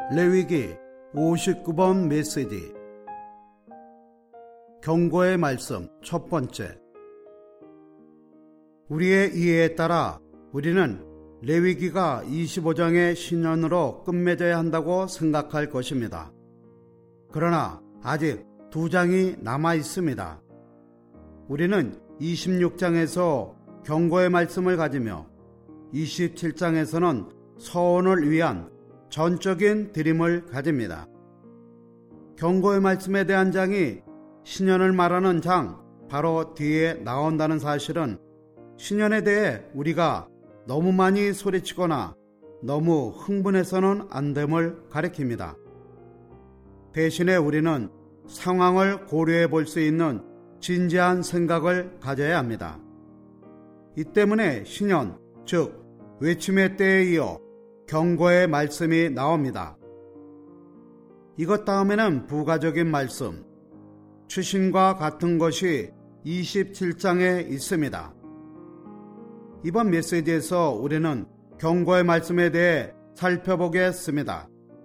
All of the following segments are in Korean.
레위기 59번 메시지 경고의 말씀 첫 번째. 우리의 이해에 따라 우리는 레위기가 25장의 신년으로 끝맺어야 한다고 생각할 것입니다. 그러나 아직 2장이 남아 있습니다. 우리는 26장에서 경고의 말씀을 가지며 27장에서는 서원을 위한 전적인 드림을 가집니다. 경고의 말씀에 대한 장이 신년을 말하는 장 바로 뒤에 나온다는 사실은 신년에 대해 우리가 너무 많이 소리치거나 너무 흥분해서는 안 됨을 가리킵니다. 대신에 우리는 상황을 고려해 볼 수 있는 진지한 생각을 가져야 합니다. 이 때문에 신년, 즉 외침의 때에 이어 경고의 말씀이 나옵니다. 이것 다음에는 부가적인 말씀, 추신과 같은 것이 27장에 있습니다. 이번 메시지에서 우리는 경고의 말씀에 대해 살펴보겠습니다.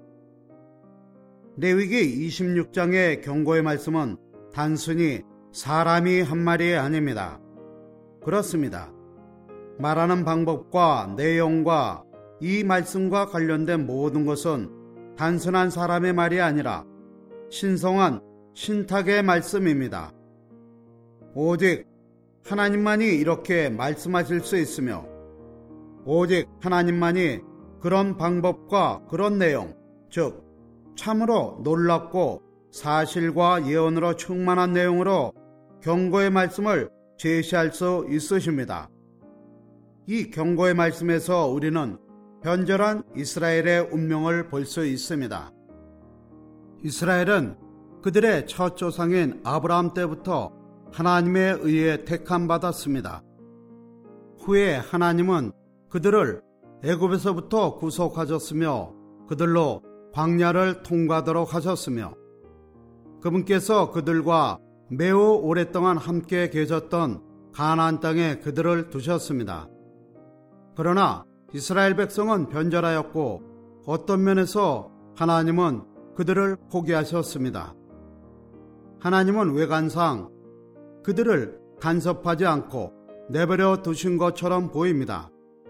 레위기 26장의 경고의 말씀은 단순히 사람이 한 말이 아닙니다. 그렇습니다. 말하는 방법과 내용과 이 말씀과 관련된 모든 것은 단순한 사람의 말이 아니라 신성한 신탁의 말씀입니다. 오직 하나님만이 이렇게 말씀하실 수 있으며 오직 하나님만이 그런 방법과 그런 내용, 즉 참으로 놀랍고 사실과 예언으로 충만한 내용으로 경고의 말씀을 제시할 수 있으십니다. 이 경고의 말씀에서 우리는 변절한 이스라엘의 운명을 볼 수 있습니다. 이스라엘은 그들의 첫 조상인 아브라함 때부터 하나님에 의해 택함받았습니다. 후에 하나님은 그들을 애굽에서부터 구속하셨으며 그들로 광야를 통과하도록 하셨으며 그분께서 그들과 매우 오랫동안 함께 계셨던 가나안 땅에 그들을 두셨습니다. 그러나 이스라엘 백성은 변절하였고 어떤 면에서 하나님은 그들을 포기하셨습니다. 하나님은 외관상 그들을 간섭하지 않고 내버려 두신 것처럼 보입니다.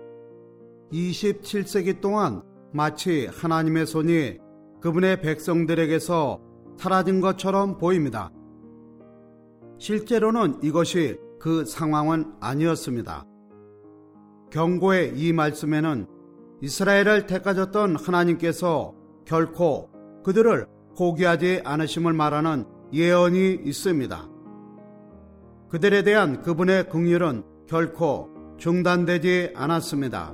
27세기 동안 마치 하나님의 손이 그분의 백성들에게서 사라진 것처럼 보입니다. 실제로는 이것이 그 상황은 아니었습니다. 경고의 이 말씀에는 이스라엘을 택하셨던 하나님께서 결코 그들을 포기하지 않으심을 말하는 예언이 있습니다. 그들에 대한 그분의 긍휼은 결코 중단되지 않았습니다.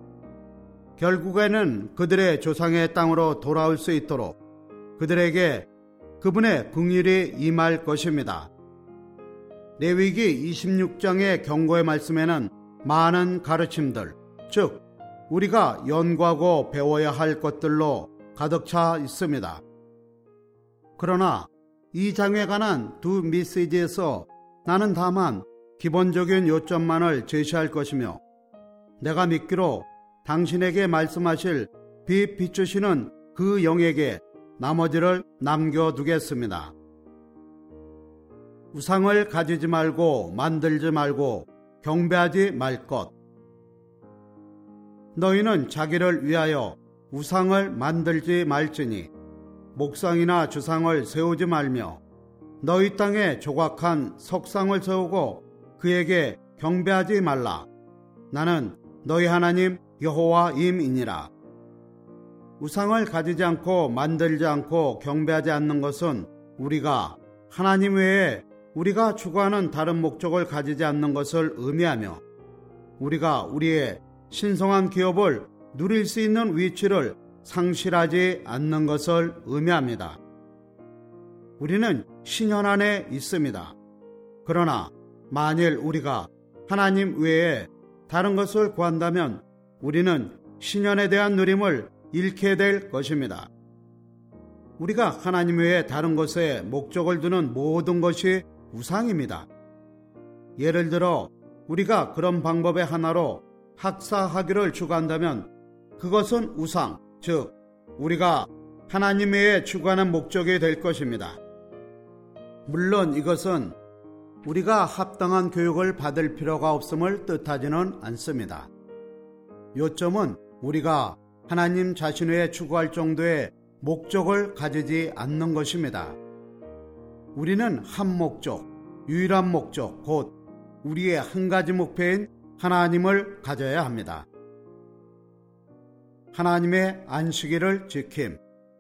결국에는 그들의 조상의 땅으로 돌아올 수 있도록 그들에게 그분의 긍휼이 임할 것입니다. 레위기 26장의 경고의 말씀에는 많은 가르침들, 즉 우리가 연구하고 배워야 할 것들로 가득 차 있습니다. 그러나 이 장에 관한 두 메시지에서 나는 다만 기본적인 요점만을 제시할 것이며 내가 믿기로 당신에게 말씀하실 빛 비추시는 그 영에게 나머지를 남겨두겠습니다. 우상을 가지지 말고 만들지 말고 경배하지 말 것. 너희는 자기를 위하여 우상을 만들지 말지니 목상이나 주상을 세우지 말며 너희 땅에 조각한 석상을 세우고 그에게 경배하지 말라. 나는 너희 하나님 여호와임이니라. 우상을 가지지 않고 만들지 않고 경배하지 않는 것은 우리가 하나님 외에 우리가 추구하는 다른 목적을 가지지 않는 것을 의미하며 우리가 우리의 신성한 기업을 누릴 수 있는 위치를 상실하지 않는 것을 의미합니다. 우리는 신년 안에 있습니다. 그러나 만일 우리가 하나님 외에 다른 것을 구한다면 우리는 신년에 대한 누림을 잃게 될 것입니다. 우리가 하나님 외에 다른 것에 목적을 두는 모든 것이 우상입니다. 예를 들어 우리가 그런 방법의 하나로 학사하기를 추구한다면 그것은 우상, 즉 우리가 하나님 외에 추구하는 목적이 될 것입니다. 물론 이것은 우리가 합당한 교육을 받을 필요가 없음을 뜻하지는 않습니다. 요점은 우리가 하나님 자신 외에 추구할 정도의 목적을 가지지 않는 것입니다. 우리는 한 목적, 유일한 목적, 곧 우리의 한 가지 목표인 하나님을 가져야 합니다. 하나님의 안식일을 지킴.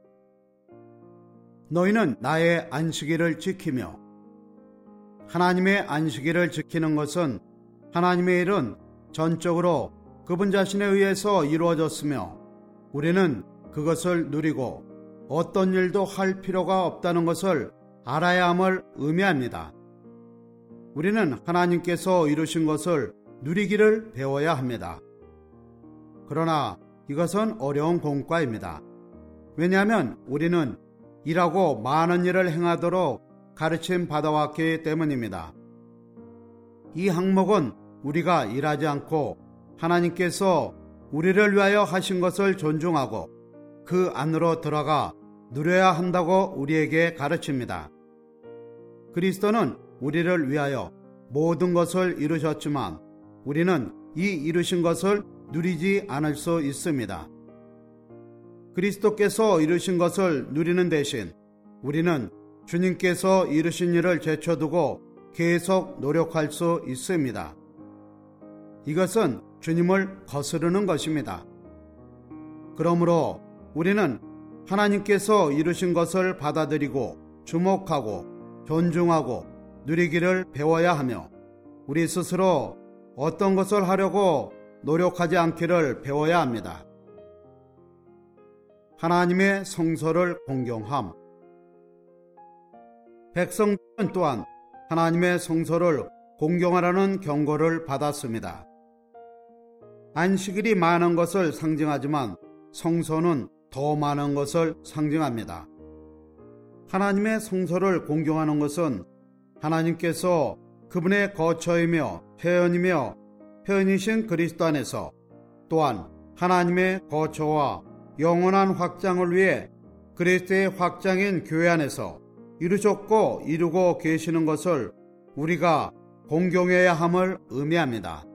너희는 나의 안식일을 지키며. 하나님의 안식일을 지키는 것은 하나님의 일은 전적으로 그분 자신에 의해서 이루어졌으며 우리는 그것을 누리고 어떤 일도 할 필요가 없다는 것을 알아야 함을 의미합니다. 우리는 하나님께서 이루신 것을 누리기를 배워야 합니다. 그러나 이것은 어려운 공과입니다. 왜냐하면 우리는 일하고 많은 일을 행하도록 가르침 받아왔기 때문입니다. 이 항목은 우리가 일하지 않고 하나님께서 우리를 위하여 하신 것을 존중하고 그 안으로 들어가 누려야 한다고 우리에게 가르칩니다. 그리스도는 우리를 위하여 모든 것을 이루셨지만 우리는 이 이루신 것을 누리지 않을 수 있습니다. 그리스도께서 이루신 것을 누리는 대신 우리는 주님께서 이루신 일을 제쳐두고 계속 노력할 수 있습니다. 이것은 주님을 거스르는 것입니다. 그러므로 우리는 하나님께서 이루신 것을 받아들이고 주목하고 존중하고 누리기를 배워야 하며 우리 스스로 어떤 것을 하려고 노력하지 않기를 배워야 합니다. 하나님의 성소를 공경함. 백성들은 또한 하나님의 성소를 공경하라는 경고를 받았습니다. 안식일이 많은 것을 상징하지만 성소는 더 많은 것을 상징합니다. 하나님의 성소를 공경하는 것은 하나님께서 그분의 거처이며 표현이신 그리스도 안에서 또한 하나님의 거처와 영원한 확장을 위해 그리스도의 확장인 교회 안에서 이루셨고 이루고 계시는 것을 우리가 공경해야 함을 의미합니다.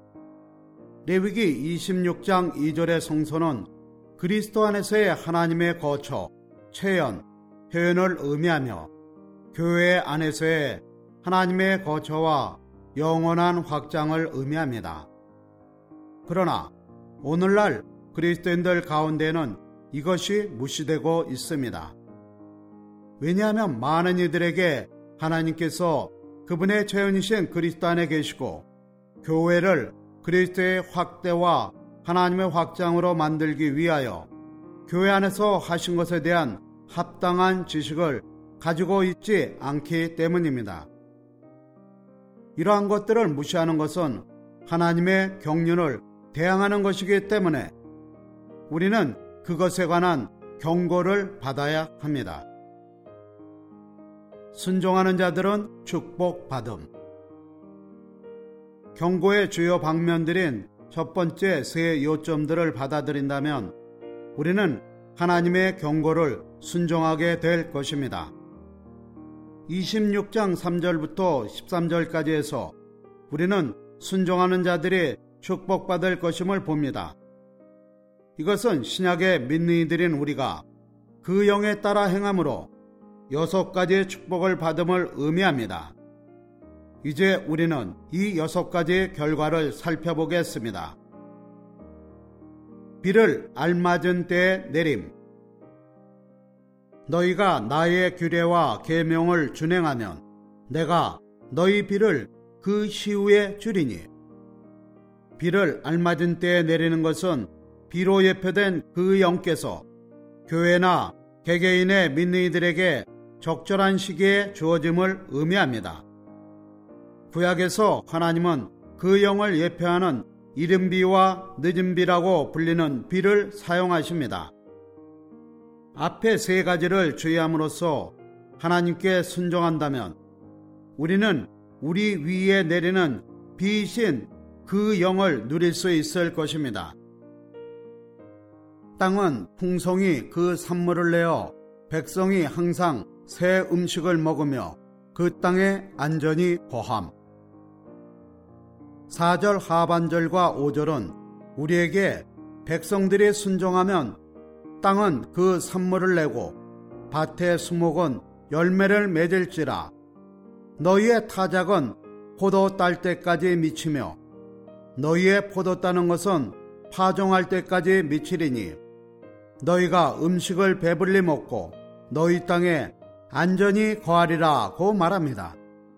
레위기 26장 2절의 성소는 그리스도 안에서의 하나님의 거처, 표현을 의미하며 교회 안에서의 하나님의 거처와 영원한 확장을 의미합니다. 그러나 오늘날 그리스도인들 가운데는 이것이 무시되고 있습니다. 왜냐하면 많은 이들에게 하나님께서 그분의 체현이신 그리스도 안에 계시고 교회를 그리스도의 확대와 하나님의 확장으로 만들기 위하여 교회 안에서 하신 것에 대한 합당한 지식을 가지고 있지 않기 때문입니다. 이러한 것들을 무시하는 것은 하나님의 경륜을 대항하는 것이기 때문에 우리는 그것에 관한 경고를 받아야 합니다. 순종하는 자들은 축복받음. 경고의 주요 방면들인 첫 번째 세 요점들을 받아들인다면 우리는 하나님의 경고를 순종하게 될 것입니다. 26장 3절부터 13절까지 해서 우리는 순종하는 자들이 축복받을 것임을 봅니다. 이것은 신약의 믿는 이들인 우리가 그 영에 따라 행함으로 6가지의 축복을 받음을 의미합니다. 이제 우리는 이 6가지의 결과를 살펴보겠습니다. 비를 알맞은 때에 내림. 너희가 나의 규례와 계명을 준행하면 내가 너희 비를 그 시후에 주리니. 비를 알맞은 때에 내리는 것은 비로 예표된 그 영께서 교회나 개개인의 믿는 이들에게 적절한 시기에 주어짐을 의미합니다. 구약에서 하나님은 그 영을 예표하는 이른 비와 늦은 비라고 불리는 비를 사용하십니다. 앞에 3가지를 주의함으로써 하나님께 순종한다면 우리는 우리 위에 내리는 비이신 그 영을 누릴 수 있을 것입니다. 땅은 풍성히 그 산물을 내어 백성이 항상 새 음식을 먹으며 그 땅에 안전히 거함. 4절 하반절과 5절은 우리에게 백성들이 순종하면 땅은 그 산물을 내고 밭의 수목은 열매를 맺을지라. 너희의 타작은 포도 딸 때까지 미치며 너희의 포도 따는 것은 파종할 때까지 미치리니 너희가 음식을 배불리 먹고 너희 땅에 안전히 거하리라고 말합니다.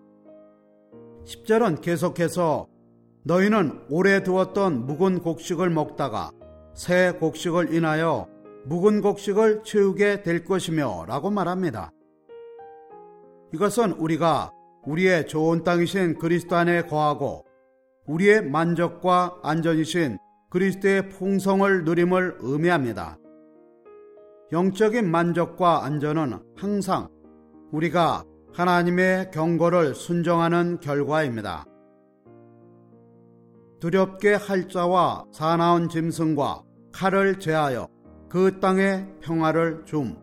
10절은 계속해서 너희는 오래 두었던 묵은 곡식을 먹다가 새 곡식을 인하여 묵은 곡식을 채우게 될 것이며 라고 말합니다. 이것은 우리가 우리의 좋은 땅이신 그리스도 안에 거하고 우리의 만족과 안전이신 그리스도의 풍성을 누림을 의미합니다. 영적인 만족과 안전은 항상 우리가 하나님의 경고를 순종하는 결과입니다. 두렵게 할 자와 사나운 짐승과 칼을 제하여 그 땅에 평화를 줌.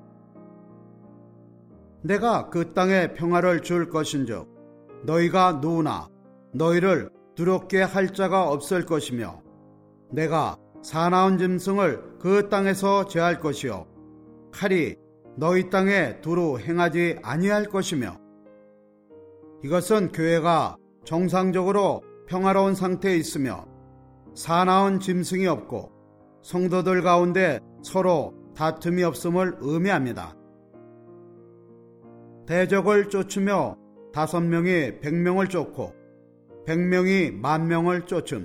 내가 그 땅에 평화를 줄 것인즉 너희가 누우나 너희를 두렵게 할 자가 없을 것이며 내가 사나운 짐승을 그 땅에서 제할 것이요 칼이 너희 땅에 두루 행하지 아니할 것이며. 이것은 교회가 정상적으로 평화로운 상태에 있으며 사나운 짐승이 없고 성도들 가운데 서로 다툼이 없음을 의미합니다. 대적을 쫓으며 5명이 100명을 쫓고 100명이 10,000명을 쫓음.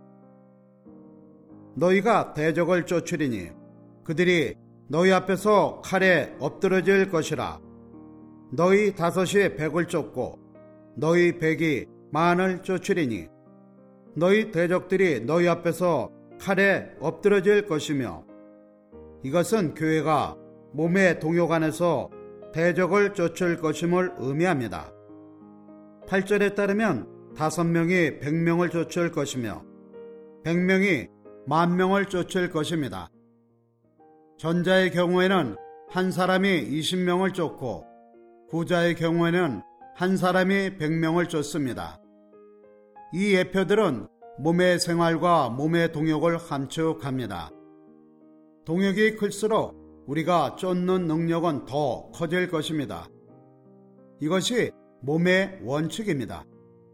너희가 대적을 쫓으리니 그들이 너희 앞에서 칼에 엎드러질 것이라. 너희 5이 100을 쫓고 너희 100이 10,000을 쫓으리니 너희 대적들이 너희 앞에서 칼에 엎드러질 것이며. 이것은 교회가 몸의 동역 안에서 대적을 쫓을 것임을 의미합니다. 8절에 따르면 5명이 100명을 쫓을 것이며 100명이 10,000명을 쫓을 것입니다. 전자의 경우에는 한 사람이 20명을 쫓고 후자의 경우에는 한 사람이 100명을 쫓습니다. 이 예표들은 몸의 생활과 몸의 동역을 함축합니다. 동역이 클수록 우리가 쫓는 능력은 더 커질 것입니다. 이것이 몸의 원칙입니다.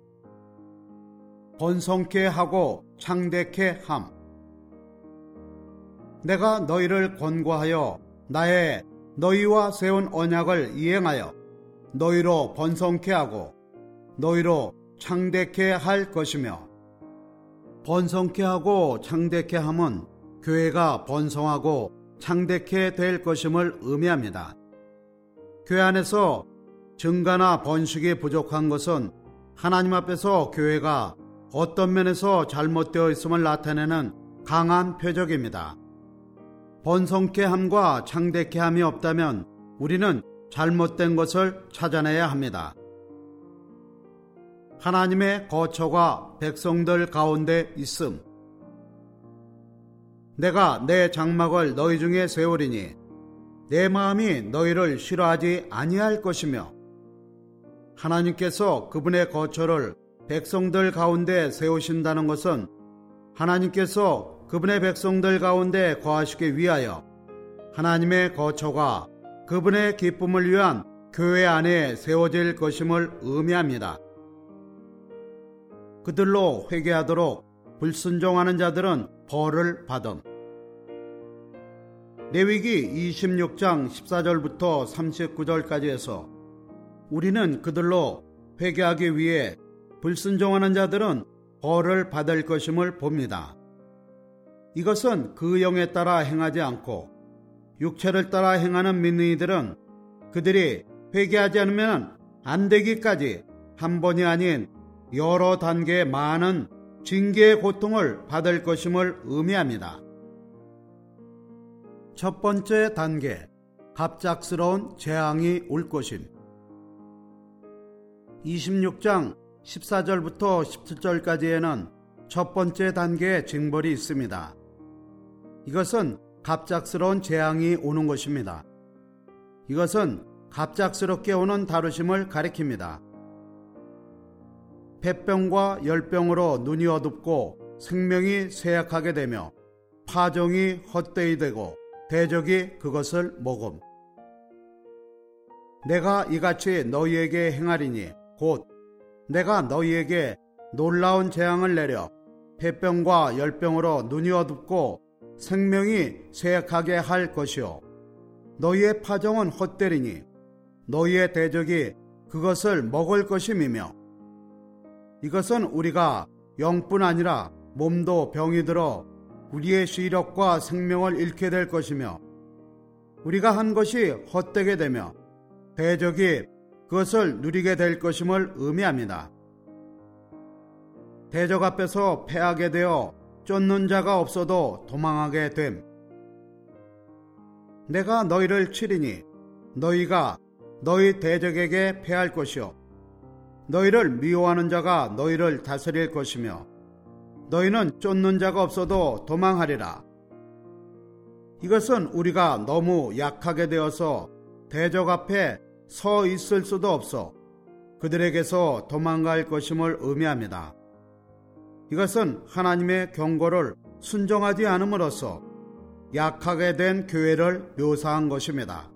번성케 하고 창대케 함. 내가 너희를 권고하여 나의 너희와 세운 언약을 이행하여 너희로 번성케 하고 너희로 창대케 할 것이며. 번성케 하고 창대케 함은 교회가 번성하고 창대케 될 것임을 의미합니다. 교회 안에서 증가나 번식이 부족한 것은 하나님 앞에서 교회가 어떤 면에서 잘못되어 있음을 나타내는 강한 표적입니다. 번성케 함과 창대케 함이 없다면 우리는 잘못된 것을 찾아내야 합니다. 하나님의 거처가 백성들 가운데 있음. 내가 내 장막을 너희 중에 세우리니 내 마음이 너희를 싫어하지 아니할 것이며. 하나님께서 그분의 거처를 백성들 가운데 세우신다는 것은 하나님께서 그분의 백성들 가운데 거하시기 위하여 하나님의 거처가 그분의 기쁨을 위한 교회 안에 세워질 것임을 의미합니다. 그들로 회개하도록 불순종하는 자들은 벌을 받음. 레위기 26장 14절부터 39절까지 해서 우리는 그들로 회개하기 위해 불순종하는 자들은 벌을 받을 것임을 봅니다. 이것은 그 영에 따라 행하지 않고 육체를 따라 행하는 믿는 이들은 그들이 회개하지 않으면 안 되기까지 한 번이 아닌 여러 단계의 많은 징계의 고통을 받을 것임을 의미합니다. 첫 번째 단계, 갑작스러운 재앙이 올 것임. 26장 14절부터 17절까지에는 첫 번째 단계의 징벌이 있습니다. 이것은 갑작스러운 재앙이 오는 것입니다. 이것은 갑작스럽게 오는 다루심을 가리킵니다. 폐병과 열병으로 눈이 어둡고 생명이 쇠약하게 되며 파종이 헛되이 되고 대적이 그것을 먹음. 내가 이같이 너희에게 행하리니 곧 내가 너희에게 놀라운 재앙을 내려 폐병과 열병으로 눈이 어둡고 생명이 쇠약하게 할 것이요 너희의 파종은 헛되리니 너희의 대적이 그것을 먹을 것임이며 이것은 우리가 영뿐 아니라 몸도 병이 들어 우리의 시력과 생명을 잃게 될 것이며 우리가 한 것이 헛되게 되며 대적이 그것을 누리게 될 것임을 의미합니다. 대적 앞에서 패하게 되어 쫓는 자가 없어도 도망하게 됨. 내가 너희를 치리니 너희가 너희 대적에게 패할 것이요 너희를 미워하는 자가 너희를 다스릴 것이며 너희는 쫓는 자가 없어도 도망하리라. 이것은 우리가 너무 약하게 되어서 대적 앞에 서 있을 수도 없어 그들에게서 도망갈 것임을 의미합니다. 이것은 하나님의 경고를 순종하지 않음으로써 약하게 된 교회를 묘사한 것입니다.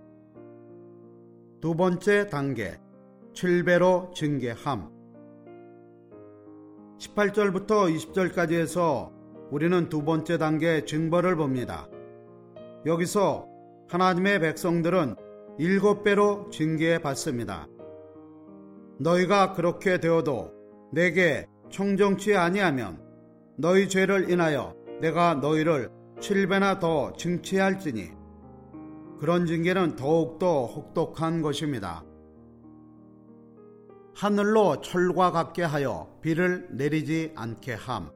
두 번째 단계, 7배로 징계함. 18절부터 20절까지 해서 우리는 두 번째 단계 징벌을 봅니다. 여기서 하나님의 백성들은 7배로 징계해 받습니다. 너희가 그렇게 되어도 내게 청정치 아니하면 너희 죄를 인하여 내가 너희를 7배나 더 징치할지니 그런 징계는 더욱더 혹독한 것입니다. 하늘로 철과 같게 하여 비를 내리지 않게 함.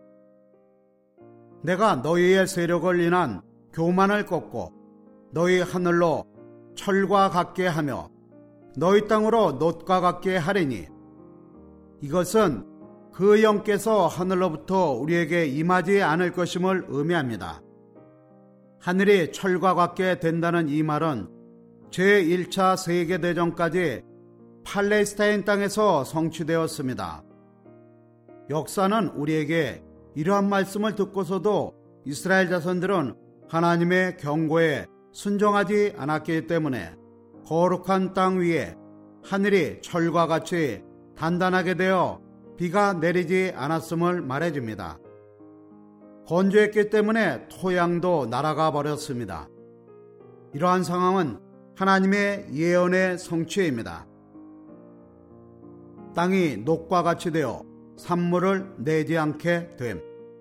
내가 너희의 세력을 인한 교만을 꺾고 너희 하늘로 철과 같게 하며 너희 땅으로 놋과 같게 하리니 이것은 그 영께서 하늘로부터 우리에게 임하지 않을 것임을 의미합니다. 하늘이 철과 같게 된다는 이 말은 제1차 세계대전까지 팔레스타인 땅에서 성취되었습니다. 역사는 우리에게 이러한 말씀을 듣고서도 이스라엘 자손들은 하나님의 경고에 순종하지 않았기 때문에 거룩한 땅 위에 하늘이 철과 같이 단단하게 되어 비가 내리지 않았음을 말해줍니다. 건조했기 때문에 토양도 날아가 버렸습니다. 이러한 상황은 하나님의 예언의 성취입니다. 땅이 녹과 같이 되어 산물을 내지 않게 됨.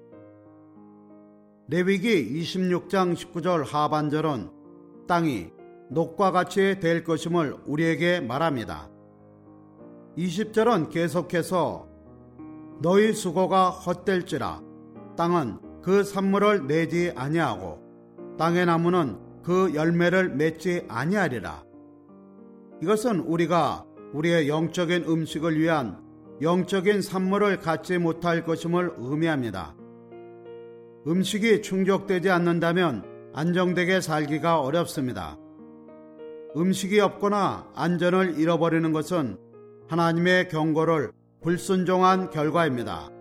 레위기 26장 19절 하반절은 땅이 녹과 같이 될 것임을 우리에게 말합니다. 20절은 계속해서 너희 수고가 헛될지라 땅은 그 산물을 내지 아니하고 땅의 나무는 그 열매를 맺지 아니하리라. 이것은 우리가 우리의 영적인 음식을 위한 영적인 산물을 갖지 못할 것임을 의미합니다. 음식이 충족되지 않는다면 안정되게 살기가 어렵습니다. 음식이 없거나 안전을 잃어버리는 것은 하나님의 경고를 불순종한 결과입니다.